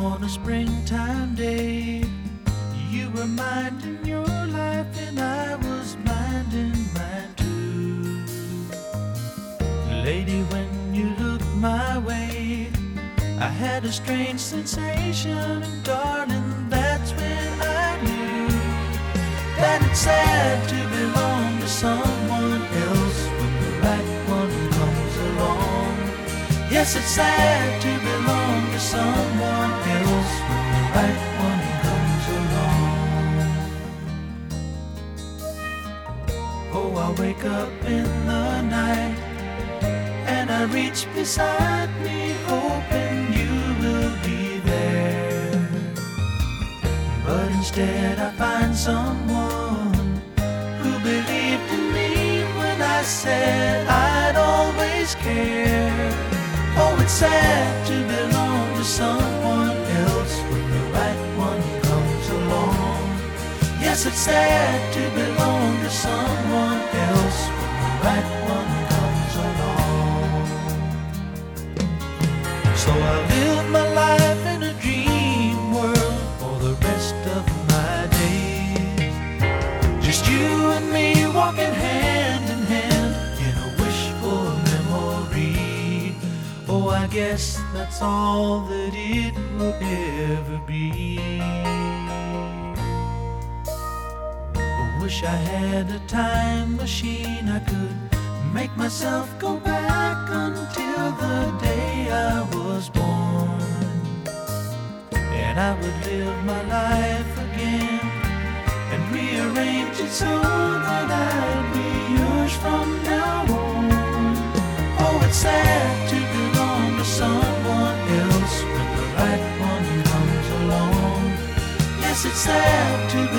on a springtime day. You were minding your life and I was minding mine too. Lady, when you looked my way, I had a strange sensation, and darling, that's when I knew that it's sad to belong to someone else when the right one comes along. Yes, it's sad to belong to someone else when the right one comes along. Oh, I wake up in the night and I reach beside me, hoping you will be there. But instead I find someone who believed in me when I said I'd always care. Oh, it's sad to belong to someone else when the right one comes along. Yes, it's sad to belong to someone else when the right one comes along. So I live my life in a dream world for the rest of my days. Just you and me walking hand in hand in a wishful memory. Oh, I guess that's all that it will ever be. I wish I had a time machine. I could make myself go back until the day I was born, and I would live my life again and rearrange it so that I'd be yours from now on. Oh, it's sad to belong to someone else when the right one comes along. Yes, it's sad to